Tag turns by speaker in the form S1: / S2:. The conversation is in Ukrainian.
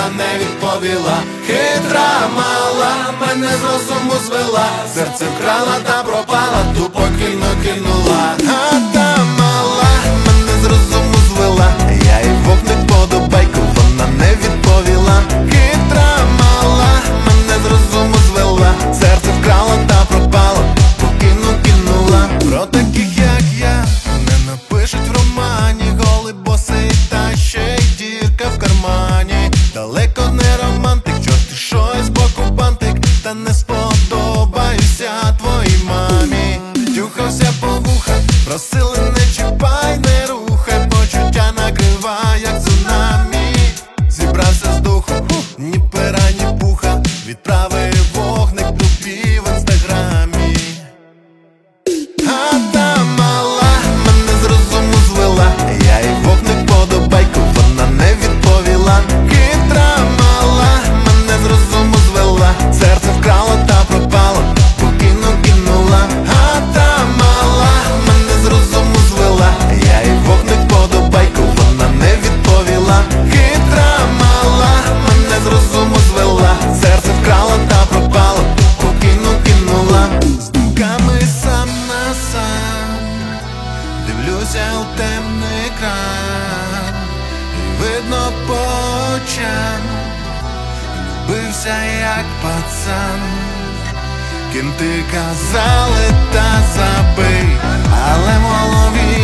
S1: вона не відповіла. Хитра мала, мене з розуму звела, серце вкрала та пропала, тупо кинула. А та мала, мене з розуму звела, я їй вогник подобайку, вона не відповіла. Хитра мала, мене з розуму звела, серце вкрала та пропала, кинула. Про таких як я не напишуть в романі, голий босий та ще й дірка в кармані. Далеко не романтик, чорти щось боку бантик, та не сподобаюся твоїй мамі. Тюхався по вухах, просили не чіпай, не рухай, почуття накриває як цунамі. Зібрався з духу, ні пера, ні пуха, відправив вогник тобі в інстаграмі. А та мала, мене з розуму звела, я їй вогник подобайку, вона не відповіла. Хитра мала, мене з розуму звела, серце вкрала та пропала, кинула. А та мала, мене з розуму звела, я їй вогник подобайку, вона не відповіла. Хитра мала, мене з розуму звела, серце вкрала та пропала, кинула. З думками сам на сам дивлюся у темний екран, і видно по очам, вбився як пацан. Кінти казали та забий, але в голові